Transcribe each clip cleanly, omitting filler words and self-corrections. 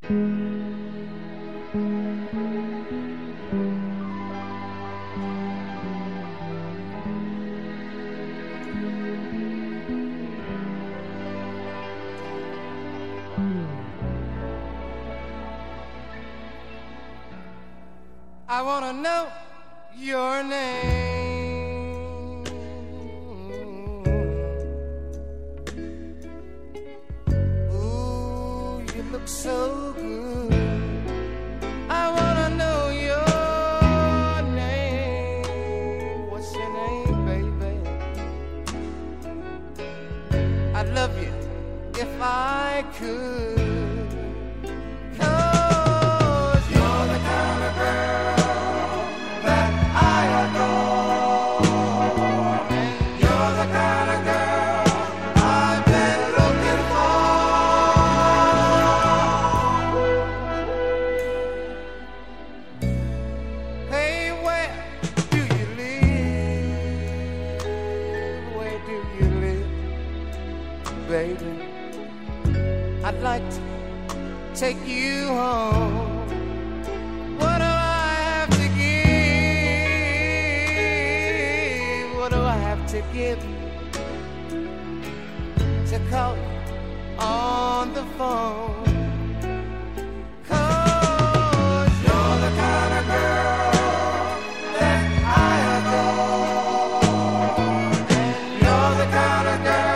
I wanna know your name. Ooh, you look so good. I wanna know your name. What's your name, baby? I'd love you if I could. I'd like to take you home. What do I have to give? What do I have to give to call you on the phone? 'Cause you're the kind of girl that I adore, and you're the kind of girl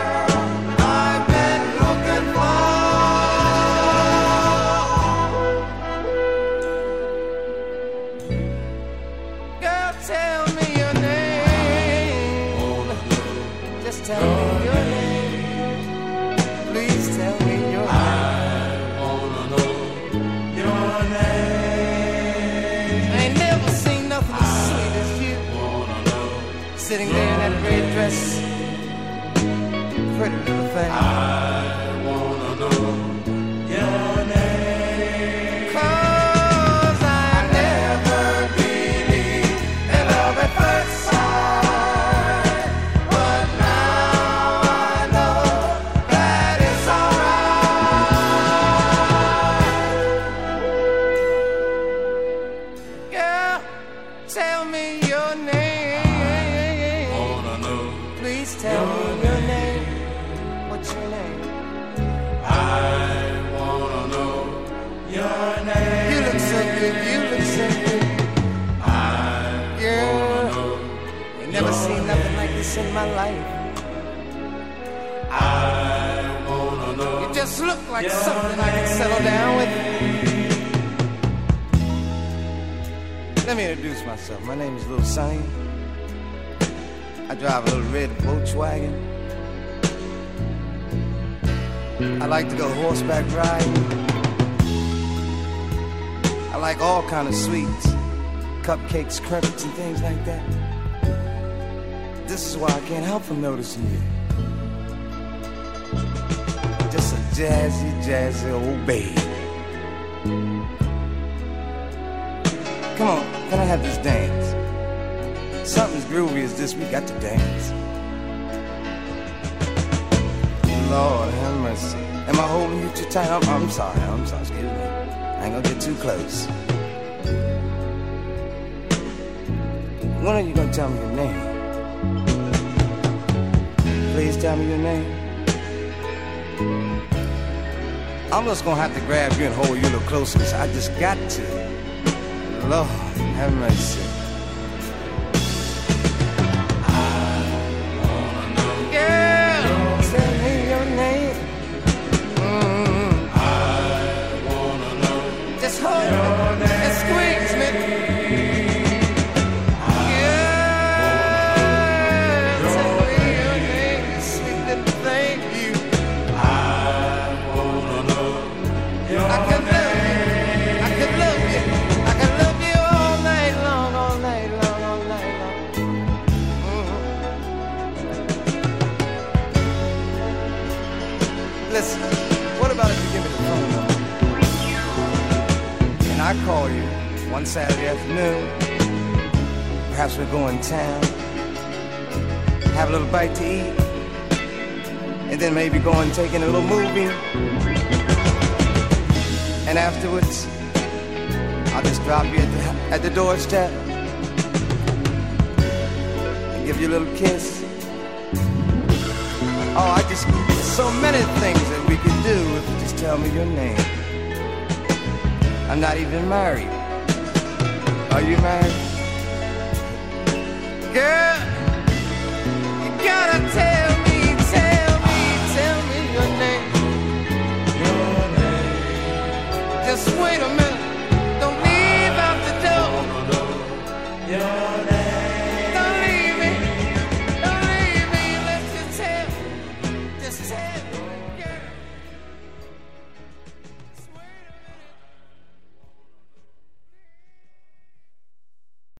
sitting there in that red dress, pretty little thing. I wanna know your name. 'Cause I never believed in love at first sight, but now I know that it's alright. Girl, tell me your name. Please tell me your name. What's your name? I wanna know your name. You look so good, you look so good. Girl, ain't never seen nothing like this in my life. I wanna know. You just look like something I can settle down with. Let me introduce myself. My name is Little Sonny. I drive a little red Volkswagen. I like to go horseback riding. I like all kind of sweets, cupcakes, crumpets, and things like that. This is why I can't help from noticing you. Just a jazzy, jazzy old babe. Come on, can I have this dance? Something as groovy as this, we got to dance. Lord have mercy. Am I holding you too tight? I'm sorry, excuse me. I ain't gonna get too close. When are you gonna tell me your name? Please tell me your name. I'm just gonna have to grab you and hold you a little closer, because I just got to. Lord have mercy. Listen, what about if you give me the phone number? And I call you one Saturday afternoon. Perhaps we'll go in town, have a little bite to eat, and then maybe go and take in a little movie. And afterwards, I'll just drop you at the doorstep and give you a little kiss. Oh, there's so many things that we could do if you just tell me your name. I'm not even married. Are you married? Girl, you gotta tell